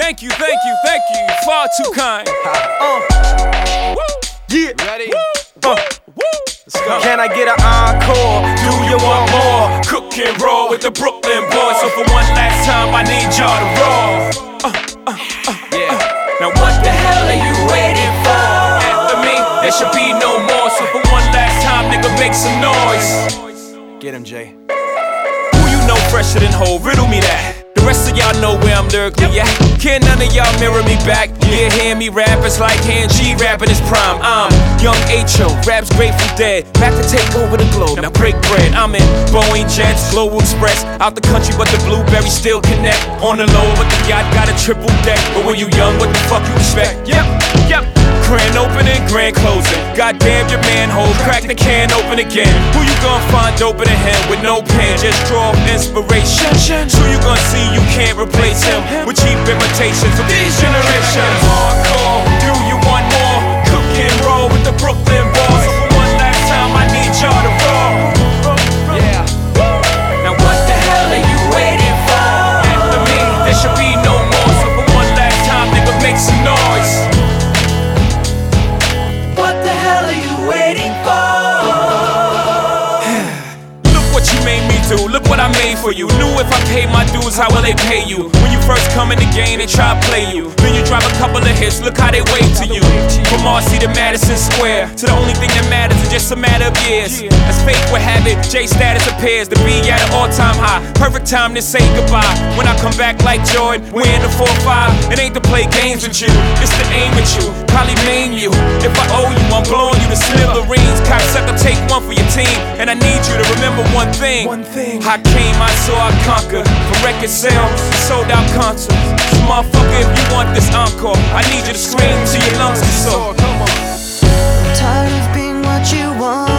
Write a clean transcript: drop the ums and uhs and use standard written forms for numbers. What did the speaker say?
Thank you, far too kind. Yeah. Ready? Let's go. Can I get an encore? Do you want more? Cook and roll with the Brooklyn boys. So for one last time, I need y'all to roll. Yeah. Now what the hell are you waiting for? After me, there should be no more. So for one last time, nigga, make some noise. Get him, Jay. Who you know fresher than Ho? Riddle me that. The rest of y'all know where I'm lyrically at. Can't none of y'all mirror me back. Yeah, hear me rap, it's like Han G rapping his prime. I'm Young H.O., raps Grateful Dead. Back to take over the globe, now break bread. I'm in Boeing Jets, Global Express. Out the country, but the blueberries still connect. On the low, but the yacht got a triple deck. But when you young, what the fuck you expect? Yep. Grand opening, grand closing. Goddamn your manhole, crack the can open again. Who you gonna find open a hand with no pen? Just draw inspiration. Who you gonna see you can't replace him with cheap imitations of these generations? Hardcore, do you want more? Cook and roll with the Brooklyn boys. So for one last time, I need y'all to roll. Yeah. Now what the hell are you waiting for? After me, there should be no more. So for one last time, nigga, make some noise. What the hell are you waiting for? Look what you made me do, look what I made for you. Knew if I paid my dues, how will they pay you? When you first come in the game, they try to play you. Then you drop a couple of hits, look how they wait to you. From Marcy to Madison Square, to the only thing that matters is just a matter of years. As fate would have it, J status appears to be at an all-time high. Perfect time to say goodbye. When I come back like Jordan, we're in the 4-5. It ain't to play games with you, it's to aim at you, probably maim you. If I owe you, I'm blowing you to smithereens. Cocksucker, take one for your team, and I need you to remember one thing. I came, I saw, I conquered. From record sales, sold out concerts. So motherfucker, if you want this encore, I need you to scream till your lungs get sore. I'm tired of being what you want.